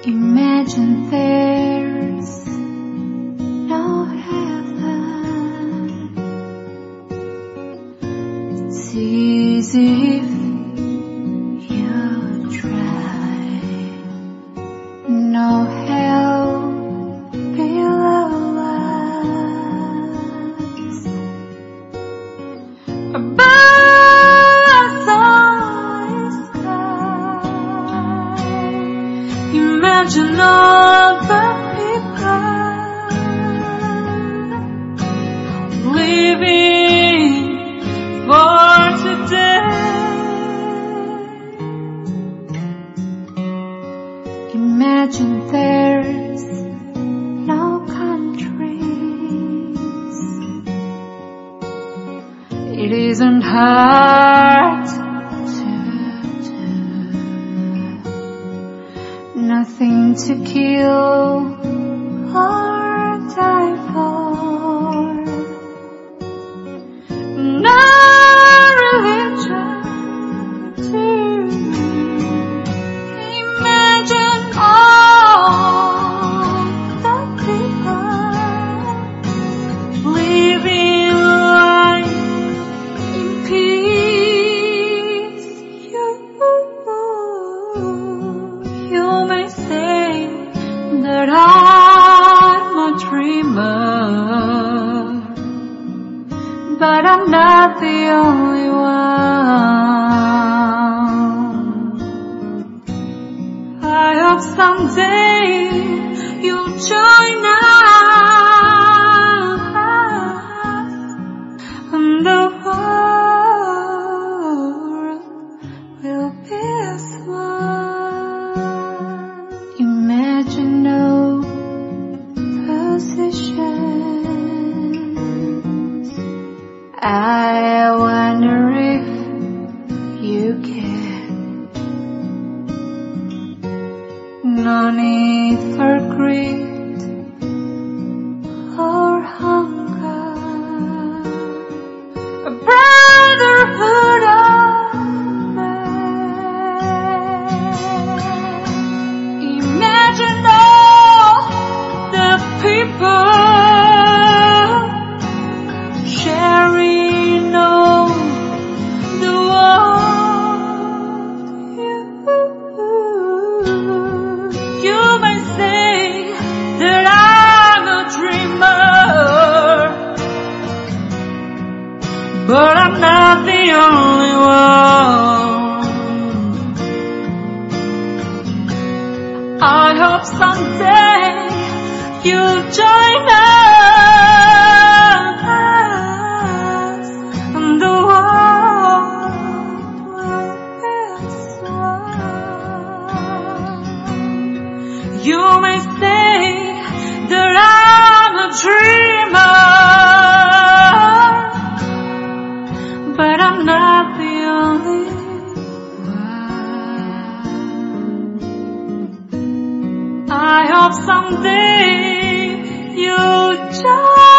Imagine there's no heaven. It's easy if you try. No hell below us. Above the sky. Imagine all the people living for today. Imagine there's no countries. It isn't hard to do. Nothing to kill or die for. No religion too. Imagine all the people living life in peace. You may say that I'm a dreamer, but I'm not the only one. I hope someday you'll join us, and the world will be as one. Imagine no positions. I wonder if you can. No need for greed or hunger. A brotherhood of man. Imagine all the people sharing all the world. You may say that I'm a dreamer, but I'm not the only one. I hope someday you'll join us, and the world will be as one. You may say that I'm a dreamer, but I'm not the only one. I hope someday you'll join